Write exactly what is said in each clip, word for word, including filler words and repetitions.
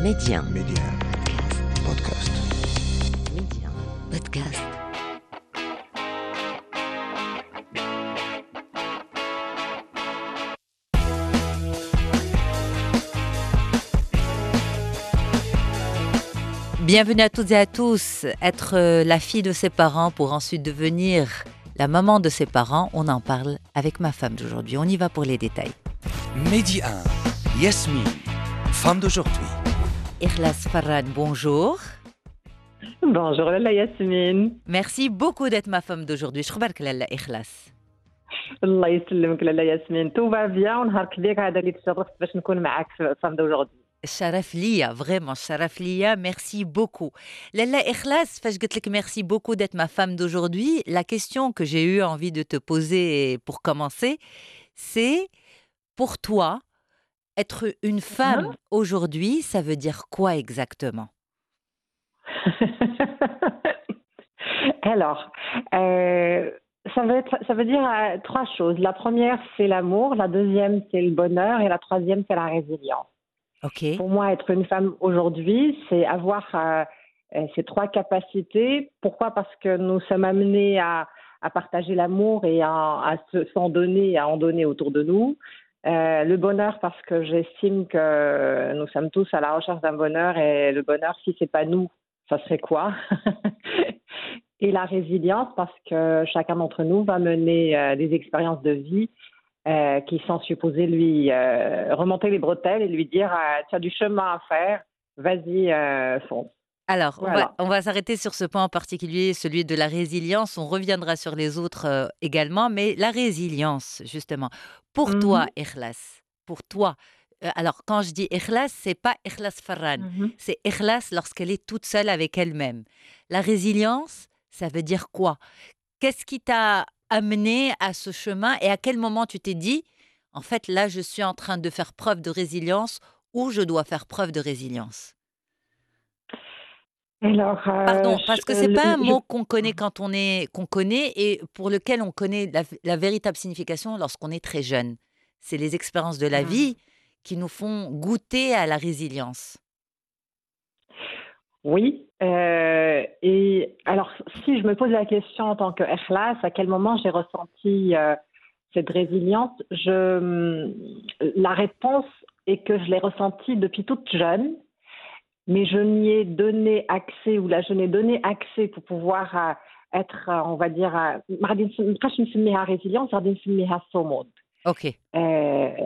Média. Média. Podcast. Média. Podcast. Bienvenue à toutes et à tous. Être euh, la fille de ses parents pour ensuite devenir la maman de ses parents, on en parle avec ma femme d'aujourd'hui. On y va pour les détails. Média un. Yasmine, femme d'aujourd'hui. Ikhlas Farhan, bonjour. Bonjour Lalla Yasmine. Merci beaucoup d'être ma femme d'aujourd'hui. شخبارك لالا إخلاص؟ الله يسلمك لالا ياسمين. tout va bien ونهار كبير هذا اللي تشرفت باش نكون معك في فام d'aujourd'hui. الشرف ليا vraiment الشرف ليا merci beaucoup. لالا إخلاص فاش قلت لك merci beaucoup d'être ma femme d'aujourd'hui, la question que j'ai eu envie de te poser pour commencer, c'est pour toi être une femme aujourd'hui, ça veut dire quoi exactement? Alors, euh, ça veut être, ça veut dire euh, trois choses. La première, c'est l'amour. La deuxième, c'est le bonheur. Et la troisième, c'est la résilience. Ok. Pour moi, être une femme aujourd'hui, c'est avoir euh, euh, ces trois capacités. Pourquoi? Parce que nous sommes amenés à, à partager l'amour et à, à se, s'en donner, à en donner autour de nous. Euh, le bonheur, parce que j'estime que nous sommes tous à la recherche d'un bonheur, et le bonheur, si c'est pas nous, ça serait quoi? Et la résilience, parce que chacun d'entre nous va mener euh, des expériences de vie euh, qui sont supposées lui euh, remonter les bretelles et lui dire euh, tu as du chemin à faire, vas-y, euh, fonce. Alors, on, Voilà. va, on va s'arrêter sur ce point en particulier, celui de la résilience. On reviendra sur les autres euh, également, mais la résilience, justement. Pour Mhm. toi, Ikhlas, pour toi, euh, alors quand je dis Ikhlas, c'est pas Ikhlas Farhan, Mhm. c'est Ikhlas lorsqu'elle est toute seule avec elle-même. La résilience, ça veut dire quoi? Qu'est-ce qui t'a amené à ce chemin et à quel moment tu t'es dit, en fait, là, je suis en train de faire preuve de résilience ou je dois faire preuve de résilience? Alors, euh, Pardon, parce que je- c'est le- pas un je- mot qu'on connaît quand on est qu'on connaît et pour lequel on connaît la, la véritable signification lorsqu'on est très jeune. C'est les expériences de la Mhm. vie qui nous font goûter à la résilience. Oui. euh, et alors, si je me pose la question en tant que Ikhlas, à quel moment j'ai ressenti euh, cette résilience, je, la réponse est que je l'ai ressentie depuis toute jeune, mais je n'y ai donné accès, ou là, je n'ai donné accès pour pouvoir euh, être, euh, on va dire, euh, ما غادي نسم- ما نبقاش نسميها résilience, غادي نسميها صمود. Ok. Euh,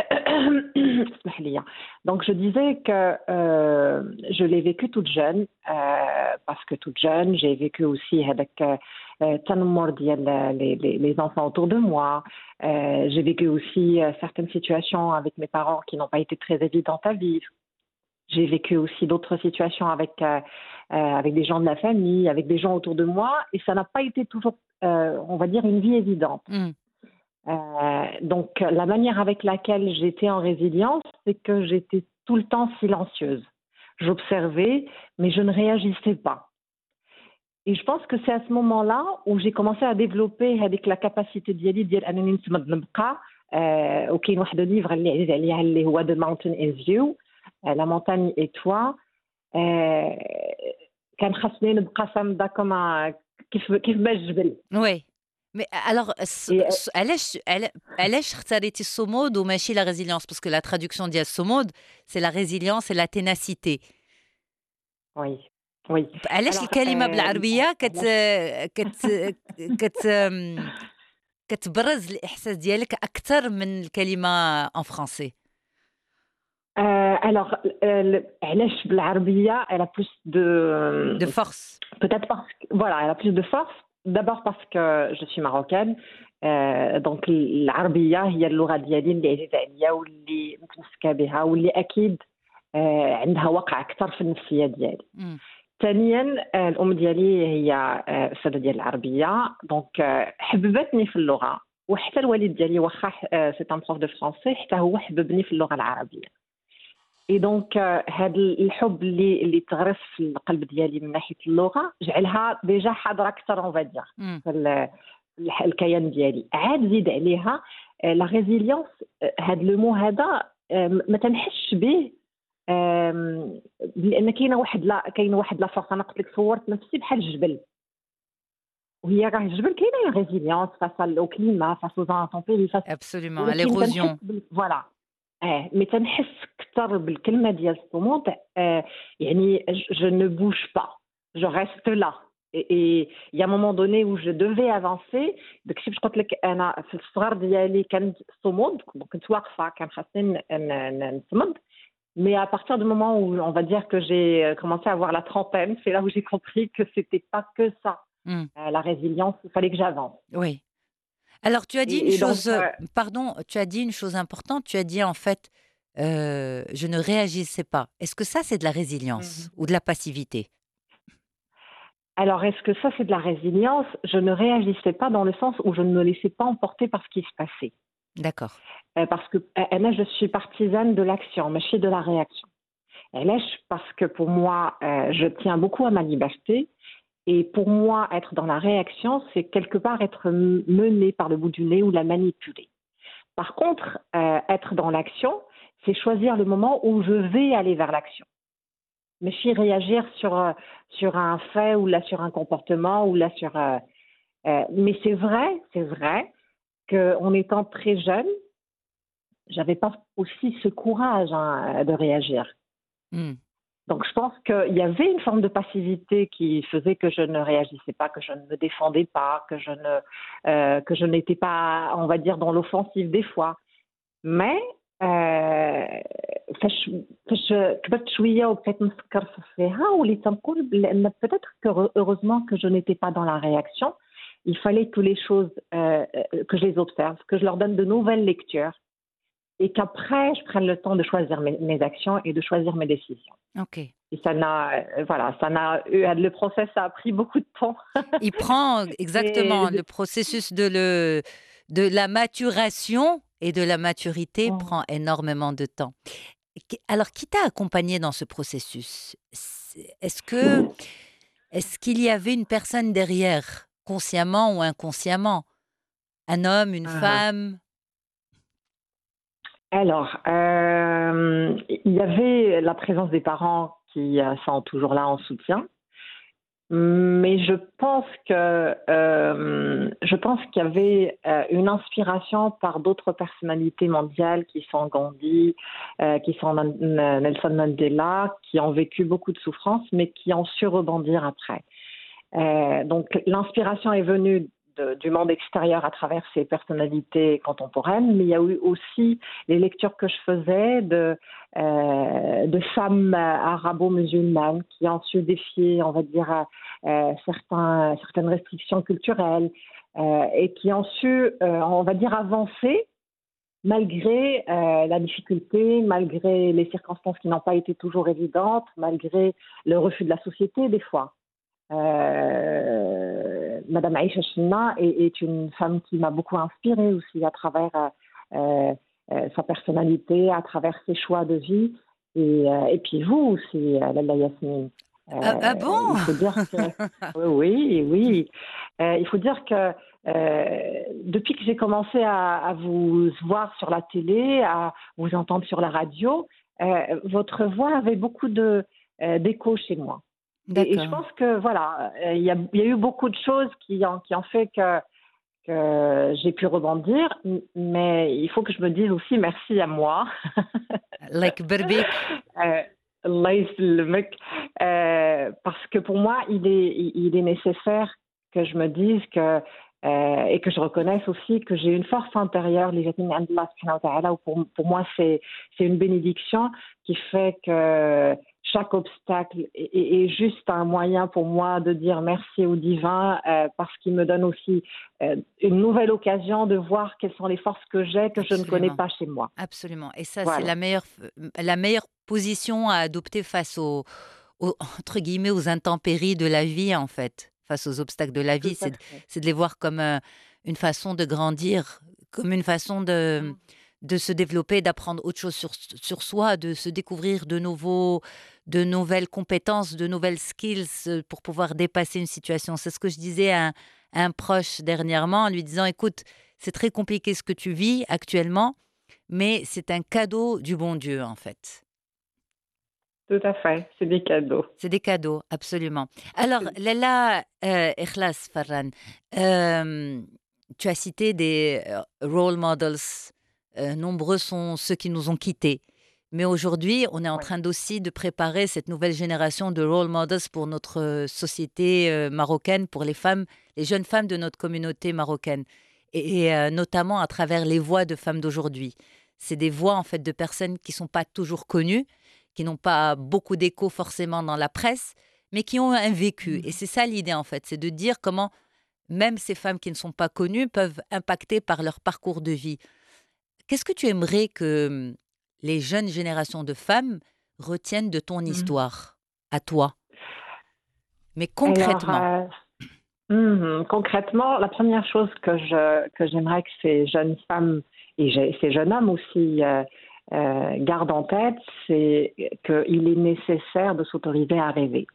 اسمح لي. Donc je disais que euh, je l'ai vécu toute jeune euh, parce que toute jeune j'ai vécu aussi avec euh, التنمر ديال les, les, les enfants autour de moi. Euh, j'ai vécu aussi euh, certaines situations avec mes parents qui n'ont pas été très évidentes à vivre. J'ai vécu aussi d'autres situations avec euh, euh, avec des gens de la famille, avec des gens autour de moi, et ça n'a pas été toujours, euh, on va dire, une vie évidente. Hmm. Euh, donc, la manière avec laquelle j'étais en résilience, c'est que j'étais tout le temps silencieuse. J'observais, mais je ne réagissais pas. Et je pense que c'est à ce moment-là où j'ai commencé à développer avec la capacité ديالي ديال انني نتمد نبقى. Euh, وكاين واحد الليفر اللي عزيز عليا اللي هو The Mountain is You, euh, La montagne et toi. Euh, كان خاصني نبقى صامدة كما كيف كيف ما الجبل. Oui. Mais alors, s- Et, s- علاش علا- علاش اختاريتي الصمود وماشي la résilience? Parce que la traduction ديال الصمود, c'est la résilience et la ténacité. oui, oui. علاش Alors, الكلمة euh, بالعربية كت علاش- كت كت أم، كتبرز الإحساس ديالك أكثر من الكلمة en français. Euh, alors, euh, le- علاش بالعربية, elle a plus de, De force. peut-être parce que, voilà, elle a plus de force. D'abord parce que je suis marocaine, euh, donc العربية هي اللغة ديالي اللي عزيزة عليا واللي متمسكة بها واللي أكيد آه، عندها وقع أكثر في النفسية ديالي. مم. ثانيا آه، الأم ديالي هي آه، أستاذة ديال العربية، دونك آه، حببتني في اللغة، وحتى الوالد ديالي واخا سي ان بروف دو فرونسي حتى هو حببني في اللغة العربية. اي دونك هذا الحب اللي اللي تغرس في القلب ديالي من ناحيه اللغه جعلها ديجا حاضره اكثر اون فادير مم. في ال- الح- الكيان ديالي. عاد زيد عليها لا ريزيليونس، هذا لو مو هذا آه، ما تنحش به آم، لان كاينه واحد لا كاينه واحد لا فورس. انا قلت لك صورت نفسي بحال الجبل، وهي راه الجبل كاينه ريزيليونس فاس او كليما، فاس او انتومبيري، فاس، Absolument, à ولكن تنحس l'érosion. بال... فوالا. اه مي تنحس كثر بالكلمه ديال الصمود. آه يعني je ne bouge pas, je reste là. et il y a un moment donné où je devais avancer. داكشي باش قلت لك انا في الصغر ديالي كانت صمود، كنت واقفه كان خاصني ن- ن- نصمد. Mais à partir du moment où on va dire que j'ai commencé à avoir la trentaine, c'est là où j'ai compris que c'était pas que ça. Hmm, Euh, la résilience, il fallait que j'avance. oui. Alors, tu as dit une Et, et donc, chose, euh, euh, pardon, tu as dit une chose importante. Tu as dit en fait, euh, je ne réagissais pas. Est-ce que ça, c'est de la résilience Mhm. ou de la passivité? alors est-ce que ça c'est de la résilience? Je ne réagissais pas dans le sens où je ne me laissais pas emporter par ce qui se passait. D'accord. Euh, parce que euh, là, je suis partisane de l'action, mais je suis de la réaction. Et là, je- parce que pour moi, euh, je tiens beaucoup à ma liberté. Et pour moi, être dans la réaction, c'est quelque part être m- mené par le bout du nez ou la manipuler. Par contre, euh, être dans l'action, c'est choisir le moment où je vais aller vers l'action. Mais si réagir sur, euh, sur un fait ou là sur un comportement ou là sur... euh, euh, mais c'est vrai, c'est vrai qu'en étant très jeune, j'avais pas aussi ce courage hein, de réagir. Hmm, Donc je pense qu'il y avait une forme de passivité qui faisait que je ne réagissais pas, que je ne me défendais pas, que je ne euh, que je n'étais pas, on va dire, dans l'offensive des fois. Mais آه، فاش فاش كبرت شويه وبقيت نفكر فيها وليت تنقول بان peut-être que heureusement que je n'étais pas dans la réaction. Il fallait que les choses euh, que je les observe, que je leur donne de nouvelles lectures et qu'après je prenne le temps de choisir mes, mes actions et de choisir mes décisions. ok. Et ça n'a euh, voilà, ça n'a eu le process a pris beaucoup de temps. Il prend exactement Et le processus de, le, de la maturation et de la maturité de- prend énormément de temps. Qu- Alors, qui t'a accompagné dans ce processus? C'est- Est-ce que, est-ce qu'il y avait une personne derrière, consciemment ou inconsciemment? Un homme, une Ah. femme? Alors, euh, il y avait la présence des parents qui euh, sont toujours là en soutien, mais je pense que euh, je pense qu'il y avait euh, une inspiration par d'autres personnalités mondiales qui sont Gandhi, euh, qui sont Man- Nelson Mandela, qui ont vécu beaucoup de souffrances, mais qui ont su rebondir après. Euh, donc l'inspiration est venue de- du monde extérieur à travers ces personnalités contemporaines, mais il y a eu aussi les lectures que je faisais de, euh, de femmes euh, arabo-musulmanes qui ont su défier, on va dire, euh, certains, certaines restrictions culturelles euh, et qui ont su, euh, on va dire, avancer malgré euh, la difficulté, malgré les circonstances qui n'ont pas été toujours évidentes, malgré le refus de la société des fois. Euh, Madame Aïcha Chinna est, est une femme qui m'a beaucoup inspirée aussi à travers euh, euh, sa personnalité, à travers ses choix de vie. Et, euh, et puis vous aussi, euh, Lalla Yasmine. Ah, ah Euh, bon? il faut dire que oui, oui, oui. Euh, il faut dire que euh, depuis que j'ai commencé à, à vous voir sur la télé, à vous entendre sur la radio, euh, votre voix avait beaucoup de euh, d'écho chez moi. Et, et je D'accord. pense que voilà, euh, il y, a, il y a eu beaucoup de choses qui ont, qui ont fait que, que j'ai pu rebondir, m- mais il faut que je me dise aussi merci à moi. Like Berbik? Euh, Allah يسلمك. Euh, parce que pour moi, il est, il il est nécessaire que je me dise que euh, et que je reconnaisse aussi que j'ai une force intérieure, اللي جاتني من عند الله سبحانه وتعالى, où pour, pour moi c'est c'est une bénédiction qui fait que chaque obstacle est, est- est juste un moyen pour moi de dire merci au divin euh, parce qu'il me donne aussi euh, une nouvelle occasion de voir quelles sont les forces que j'ai que je ne connais Absolument. pas chez moi. Absolument. Et ça, c'est Voilà. la meilleure, la meilleure position à adopter face aux, aux- entre guillemets, aux intempéries de la vie, en fait, face aux obstacles de la Tout vie. à C'est, de- fait. c'est de les voir comme euh, une façon de grandir, comme une façon de, de se développer, d'apprendre autre chose sur, sur soi, de se découvrir de nouveaux, de nouvelles compétences, de nouvelles skills euh, pour pouvoir dépasser une situation. C'est ce que je disais à un, à un proche dernièrement en lui disant, écoute, c'est très compliqué ce que tu vis actuellement, mais c'est un cadeau du bon Dieu, en fait. Tout à fait, c'est des cadeaux. C'est des cadeaux, absolument. Alors, Lalla euh, Ikhlas Farran, euh, tu as cité des euh, role models. Euh, nombreux sont ceux qui nous ont quittés. Mais aujourd'hui, on est en Oui. train aussi de préparer cette nouvelle génération de role models pour notre euh, société euh, marocaine, pour les femmes, les jeunes femmes de notre communauté marocaine, et, et, euh, notamment à travers les voix de femmes d'aujourd'hui. C'est des voix en fait de personnes qui sont pas toujours connues, qui n'ont pas beaucoup d'écho forcément dans la presse, mais qui ont un vécu. Et c'est ça l'idée en fait, c'est de dire comment même ces femmes qui ne sont pas connues peuvent impacter par leur parcours de vie. Qu'est-ce que tu aimerais que hum, les jeunes générations de femmes retiennent de ton Mhm. histoire, à toi, mais Alors, concrètement? euh, mhm, concrètement, la première chose que je que j'aimerais que ces jeunes femmes et j'ai- ces jeunes hommes aussi euh, euh, gardent en tête, c'est qu'il est nécessaire de s'autoriser à rêver.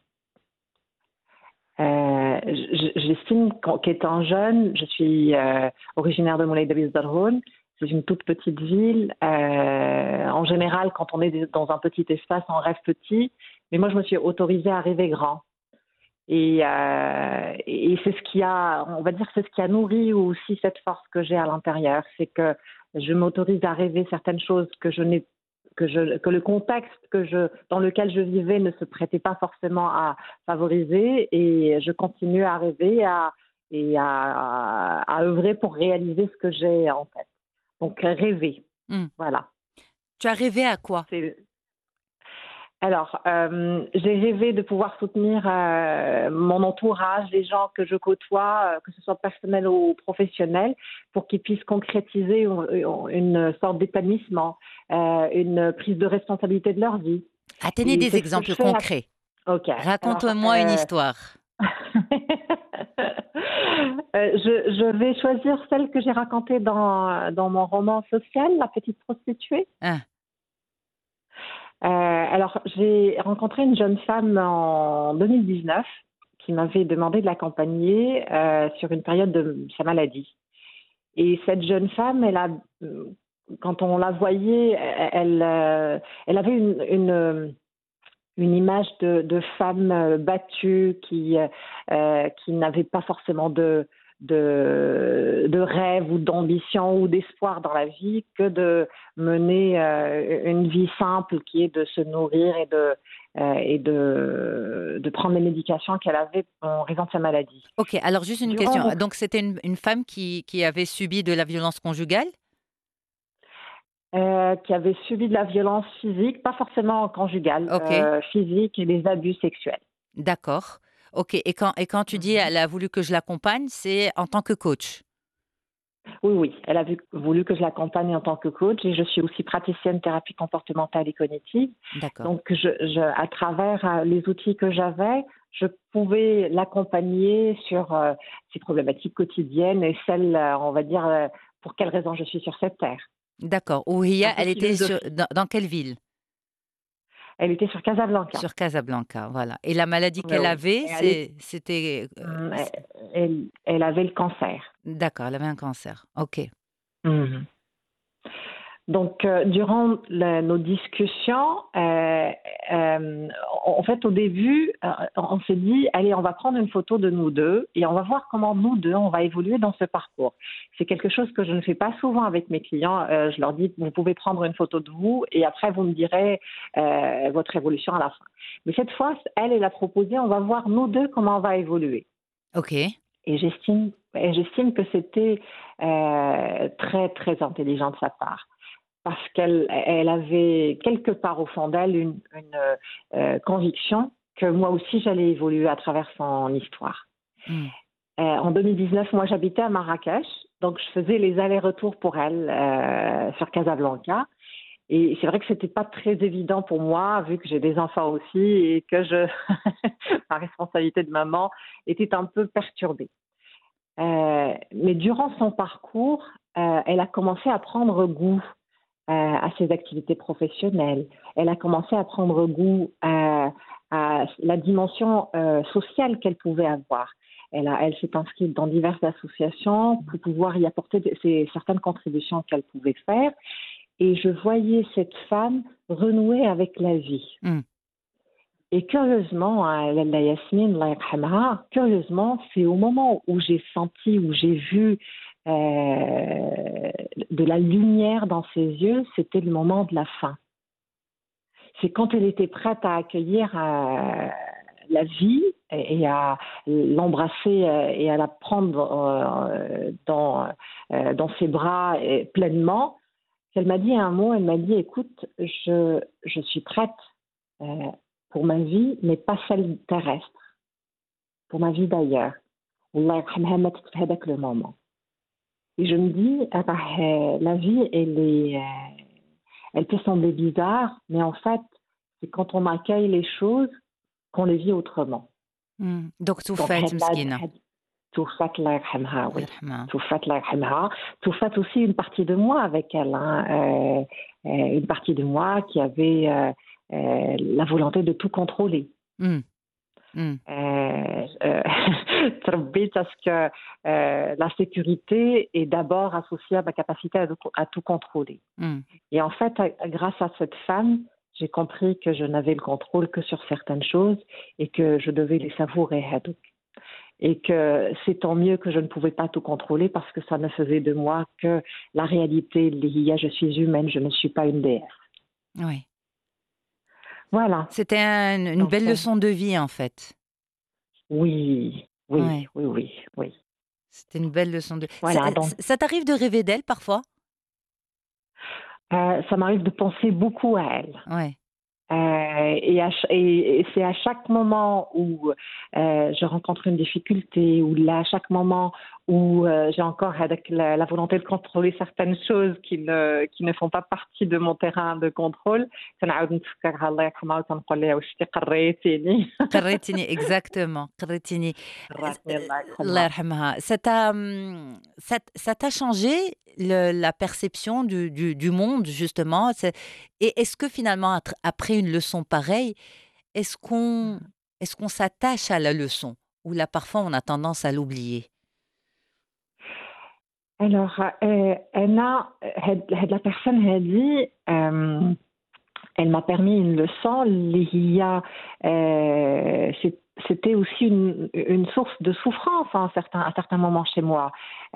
Euh, j- J'estime qu'en- qu'étant jeune, je suis euh, originaire de Moulay Dabis Darhoun. C'est une toute petite ville. Euh, en général, quand on est dans un petit espace, on rêve petit. Mais moi, je me suis autorisée à rêver grand. Et, euh, et c'est ce qui a, on va dire, c'est ce qui a nourri aussi cette force que j'ai à l'intérieur, c'est que je m'autorise à rêver certaines choses que je n'ai, que je, que le contexte que je, dans lequel je vivais ne se prêtait pas forcément à favoriser, et je continue à rêver à, et à, à œuvrer pour réaliser ce que j'ai en tête. Donc rêver, Hum. voilà. Tu as rêvé à quoi? C'est Alors, euh, j'ai rêvé de pouvoir soutenir euh, mon entourage, les gens que je côtoie, euh, que ce soit personnel ou professionnel, pour qu'ils puissent concrétiser une, une sorte d'épanouissement, euh, une prise de responsabilité de leur vie. Ah, tenez Et des c'est ce que je exemples fais. concrets. Ok. Alors, Raconte-moi une euh... histoire. Euh, je, je vais choisir celle que j'ai racontée dans, dans mon roman social, La petite prostituée. Hein, Euh, alors, j'ai rencontré une jeune femme en deux mille dix-neuf qui m'avait demandé de l'accompagner euh, sur une période de sa maladie. Et cette jeune femme, elle a, quand on la voyait, elle, euh, elle avait une, une, une image de, de femme battue qui, euh, qui n'avait pas forcément de, de, de rêve ou d'ambition ou d'espoir dans la vie que de mener euh, une vie simple qui est de se nourrir et de, euh, et de, de prendre les médications qu'elle avait en raison de sa maladie. Ok, alors juste une Durant question. notre Donc c'était une, une femme qui, qui avait subi de la violence conjugale? euh, qui avait subi de la violence physique, pas forcément conjugale, Ok, euh, physique et des abus sexuels. d'accord. Ok, et quand, et quand tu dis Mhm. elle a voulu que je l'accompagne, c'est en tant que coach. Oui, oui, elle a vu- voulu que je l'accompagne en tant que coach, et je suis aussi praticienne thérapie comportementale et cognitive. D'accord. Donc, je, je, à travers euh, les outils que j'avais, je pouvais l'accompagner sur euh, ses problématiques quotidiennes et celles, euh, on va dire, euh, pour quelles raisons je suis sur cette terre. D'accord. Un Ouria, peu elle était sur, philosophie. dans, dans quelle ville? Elle était sur Casablanca. Sur Casablanca, voilà. Et la maladie Oui, qu'elle oui. avait, Et elle, est- c'est, c'était, euh, hum, c'est- elle, elle avait le cancer. d'accord, elle avait un cancer. Ok. Mhm. Donc, euh, durant la- nos discussions, euh, euh, en fait, au début, euh, on s'est dit, allez, on va prendre une photo de nous deux et on va voir comment nous deux, on va évoluer dans ce parcours. C'est quelque chose que je ne fais pas souvent avec mes clients. Euh, je leur dis, vous pouvez prendre une photo de vous et après, vous me direz euh, votre évolution à la fin. Mais cette fois, elle, elle a proposé, on va voir nous deux comment on va évoluer. Ok. Et j'estime, et j'estime que c'était euh, très, très intelligent de sa part, parce qu'elle elle avait quelque part au fond d'elle une, une euh, conviction que moi aussi j'allais évoluer à travers son histoire. Hmm. Euh, en deux mille dix-neuf, moi j'habitais à Marrakech, donc je faisais les allers-retours pour elle euh, sur Casablanca. Et c'est vrai que c'était pas très évident pour moi, vu que j'ai des enfants aussi et que je, ma responsabilité de maman était un peu perturbée. Euh, mais durant son parcours, euh, elle a commencé à prendre goût euh, à ses activités professionnelles. Elle a commencé à prendre goût à, à la dimension euh, sociale qu'elle pouvait avoir. Elle, a, elle s'est inscrite dans diverses associations pour pouvoir y apporter de, ces, certaines contributions qu'elle pouvait faire. Et je voyais cette femme renouer avec la vie. Hmm. Et curieusement, hein, la Yasmine, Allah yarhamha, curieusement, c'est au moment où j'ai senti, où j'ai vu euh, de la lumière dans ses yeux, c'était le moment de la fin. C'est quand elle était prête à accueillir euh, la vie et, et à l'embrasser euh, et à la prendre euh, dans, euh, dans ses bras euh, pleinement, qu'elle m'a dit un mot, elle m'a dit, écoute, je, je suis prête euh, pour ma vie, mais pas celle terrestre, pour ma vie d'ailleurs. Allah yarhamha matat في هذاك le moment. Et je me dis, ah bah, euh, la vie, elle est, euh, elle peut sembler bizarre, mais en fait, c'est quand on accueille les choses qu'on les vit autrement. Hmm. Donc, tout Donc, fait, had la- Mskina. had- Toufat, Allah yarhamha, Allah oui. yarhamha. Toufat, Allah yarhamha. Toufat aussi une partie de moi avec elle, hein. Euh, euh, une partie de moi qui avait euh, euh, la volonté de tout contrôler. Hmm. Hmm. Euh, euh, تربيت parce que euh, la sécurité est d'abord associée à ma capacité à, à tout contrôler. Hmm. Et en fait, à- grâce à cette femme, j'ai compris que je n'avais le contrôle que sur certaines choses et que je devais les savourer. هادوك. Et que c'est tant mieux que je ne pouvais pas tout contrôler parce que ça ne faisait de moi que la réalité. اللي هي, je suis humaine, je ne suis pas une déesse. Oui. Voilà. C'était un- une Donc, belle euh, leçon de vie, en fait. oui, oui, Ouais. oui, oui, oui. C'était une belle leçon de. Ça, Voilà, donc ça t'arrive de rêver d'elle parfois? euh, ça m'arrive de penser beaucoup à elle. Ouais. Euh, et, à ch- et- et c'est à chaque moment où euh, je rencontre une difficulté, ou là, à chaque moment où euh, j'ai encore avec la, la volonté de contrôler certaines choses qui ne, qui ne font pas partie de mon terrain de contrôle, كنعاود نتفكر الله يرحمها وتنقول لها واش انت قريتيني. قريتيني exactement قريتيني. قراتني الله الله يرحمها. يرحمها. Ça t'a, hum, ça, t- ça t'a changé le- la perception du, du, du monde, justement. C'est- Et est-ce que finalement, atra- après une leçon pareille, est-ce qu'on est-ce qu'on s'attache à la leçon? Ou là, parfois, on a tendance à l'oublier? Alors, euh, Anna, هاد- هاد la personne a dit, euh, elle m'a permis une leçon. Il y a, euh, c'est- c'était aussi une, une source de souffrance à un certain, à certains moments chez moi.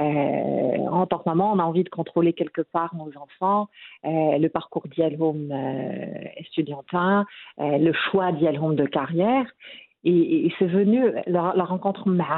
Euh, en tant que maman, on a envie de contrôler quelque part nos enfants, euh, le parcours d'Yalhom euh, estudiantin, euh, le choix d'Yalhom de carrière. Et, et c'est venu, la, la rencontre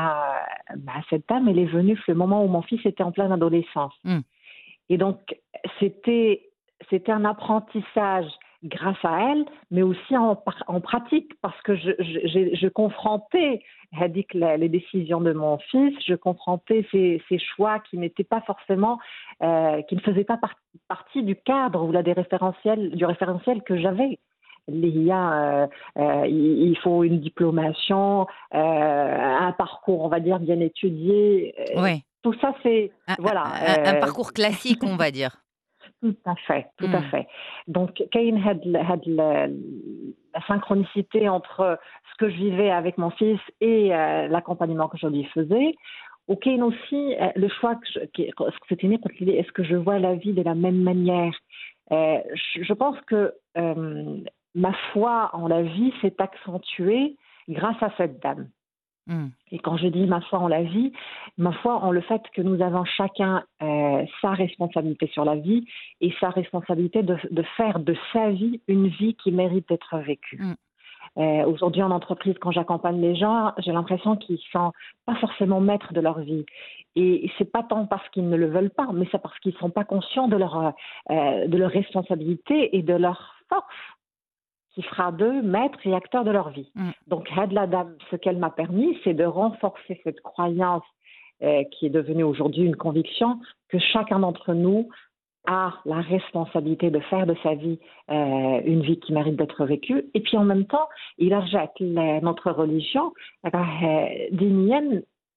avec cette dame, elle est venue le moment où mon fils était en pleine adolescence. Hmm. Et donc, c'était, c'était un apprentissage grâce à elle, mais aussi en, en pratique, parce que je, je, je confrontais Hadik, les décisions de mon fils, je confrontais ses, ses choix qui n'étaient pas forcément, euh, qui ne faisaient pas par, partie du cadre ou là, des référentiels, du référentiel que j'avais. Il y a, euh, euh, il faut une diplomation, euh, un parcours, on va dire, bien étudié. Euh, Oui. tout ça, c'est, Un, voilà. un- un euh, parcours classique, on va dire. tout à fait, tout à Hmm. fait. Donc, كاين هاد ال- هاد ال- la synchronicité entre ce que je vivais avec mon fils et euh, l'accompagnement que je lui faisais. Ou كاين aussi euh, le choix que je, qui- ce que c'était né, قلت لي, est-ce que je vois la vie de la même manière? Euh, je, je pense que euh, ma foi en la vie s'est accentuée grâce à cette dame. Hmm. Et quand je dis ma foi en la vie, ma foi en le fait que nous avons chacun euh, sa responsabilité sur la vie et sa responsabilité de, de faire de sa vie une vie qui mérite d'être vécue. Mm. Euh, aujourd'hui en entreprise, quand j'accompagne les gens, j'ai l'impression qu'ils ne sont pas forcément maîtres de leur vie. Et c'est pas tant parce qu'ils ne le veulent pas, mais c'est parce qu'ils ne sont pas conscients de leur, euh, de leur responsabilité et de leur force qui fera d'eux maîtres et acteurs de leur vie. Mm. Donc, Had la Dame, ce qu'elle m'a permis, c'est de renforcer cette croyance euh, qui est devenue aujourd'hui une conviction que chacun d'entre nous a la responsabilité de faire de sa vie euh, une vie qui mérite d'être vécue. Et puis en même temps, il rejette la- notre religion. euh, dinienne,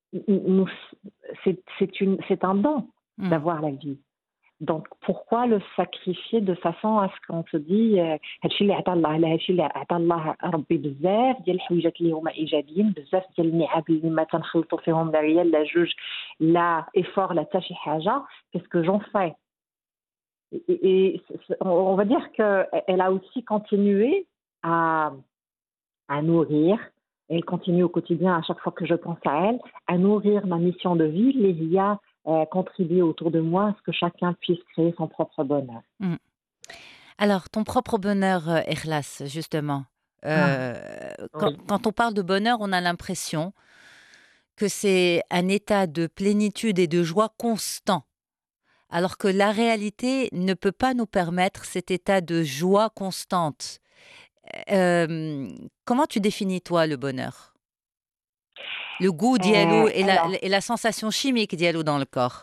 nous- c'est c'est une- c'est un don Mm. d'avoir la vie. Donc, pourquoi le sacrifier de façon à ce qu'on se dit euh, هادشي اللي عطا الله، على هادشي اللي عطا الله ربي بزاف ديال الحويجات اللي هما ايجابيين، بزاف ديال النعم اللي ما تنخلطوا فيهم لا ريال لا جوج لا effort لا حتى شي حاجه. Qu'est-ce que j'en fais? Et, et on va dire qu'elle a aussi continué à, à nourrir, et elle continue au quotidien à chaque fois que je pense à elle, à nourrir ma mission de vie, et à euh, contribuer autour de moi à ce que chacun puisse créer son propre bonheur. Mmh. Alors, ton propre bonheur, euh, Ikhlas, justement. Ah, euh, quand, oui. quand on parle de bonheur, on a l'impression que c'est un état de plénitude et de joie constant, alors que la réalité ne peut pas nous permettre cet état de joie constante. Euh, Comment tu définis, toi, le bonheur? Le goût Euh, d'yalo et la, alors, et la sensation chimique d'yalo dans le corps.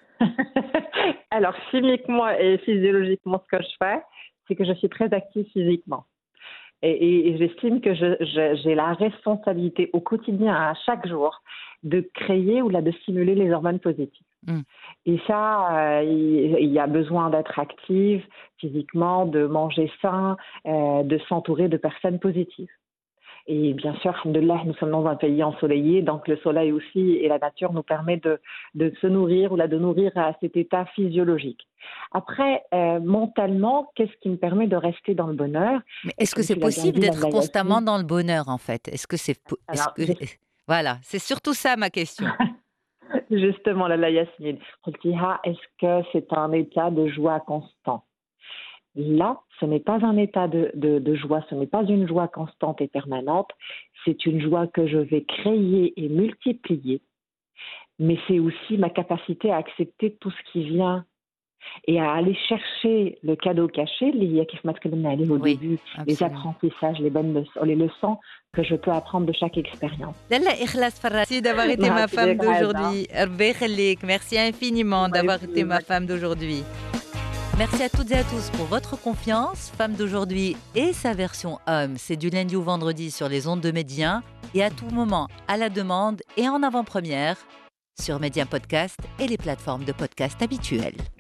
alors, chimiquement et physiologiquement, ce que je fais, c'est que je suis très active physiquement. Et, et- et j'estime que je- je- j'ai la responsabilité au quotidien, à chaque jour, de créer ou là, de stimuler les hormones positives. Mm. Et ça, euh, il, il y a besoin d'être active physiquement, de manger sain, euh, de s'entourer de personnes positives. Et bien sûr, alhamdoulilah, nous sommes dans un pays ensoleillé, donc le soleil aussi et la nature nous permet de, de se nourrir ou là, de nourrir à cet état physiologique. Après, euh, mentalement, qu'est-ce qui me permet de rester dans le bonheur? Mais Et est-ce que comme c'est tu l'as bien possible dit, d'être Lalla constamment Yasmine, dans le bonheur, en fait? Est-ce que c'est... po- Est-ce alors que... juste- Voilà, c'est surtout ça ma question. justement, Lalla Yasmine, Qultiha, est-ce que c'est un état de joie constant? Là, ce n'est pas un état de, de, de joie, ce n'est pas une joie constante et permanente, c'est une joie que je vais créer et multiplier, mais c'est aussi ma capacité à accepter tout ce qui vient et à aller chercher le cadeau caché, les au Oui, début, les absolument. apprentissages, les bonnes leçons, les leçons que je peux apprendre de chaque expérience. Lalla Ikhlas Farrasi d'avoir été ma Merci, femme Ghada. d'aujourd'hui. Rabbi yakhlik. Merci infiniment Allah d'avoir été ma يسلمك. femme d'aujourd'hui. Merci à toutes et à tous pour votre confiance. Femme d'aujourd'hui et sa version homme, c'est du lundi au vendredi sur les ondes de Média et à tout moment à la demande et en avant-première sur Média Podcast et les plateformes de podcast habituelles.